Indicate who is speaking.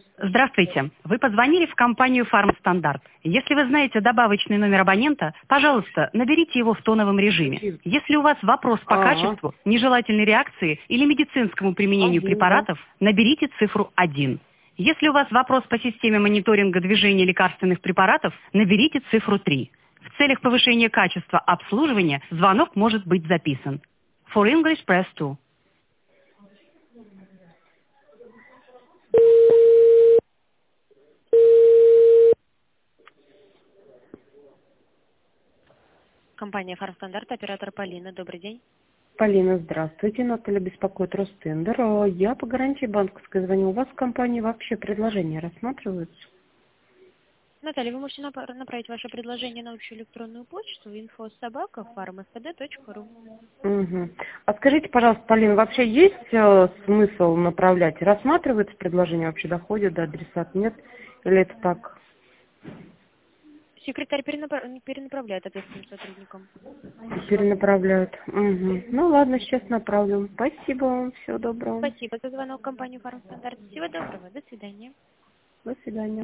Speaker 1: Здравствуйте. Вы позвонили в компанию «Фармстандарт». Если вы знаете добавочный номер абонента, пожалуйста, наберите его в тоновом режиме. Если у вас вопрос по качеству, нежелательной реакции или медицинскому применению препаратов, наберите цифру 1. Если у вас вопрос по системе мониторинга движения лекарственных препаратов, наберите цифру 3. В целях повышения качества обслуживания звонок может быть записан. For English, press 2. Компания «Фармстандарт», оператор Полина. Добрый день.
Speaker 2: Полина, здравствуйте. Наталья беспокоит Ростендер. Я по гарантии банковской звоню. У вас в компании вообще предложения рассматриваются?
Speaker 3: Наталья, вы можете направить ваше предложение на общую электронную почту info@farmspd.ru.
Speaker 2: Угу. А скажите, пожалуйста, Полина, вообще есть смысл направлять? Рассматривается предложение, вообще доходит до адресата? Нет? Или это так?
Speaker 3: Секретарь перенаправляет ответственным сотрудникам.
Speaker 2: Перенаправляют. Угу. Ну ладно, сейчас направлю. Спасибо вам. Всего доброго.
Speaker 3: Спасибо за звонок в компанию «Фармстандарт». Всего доброго. До свидания.
Speaker 2: До свидания.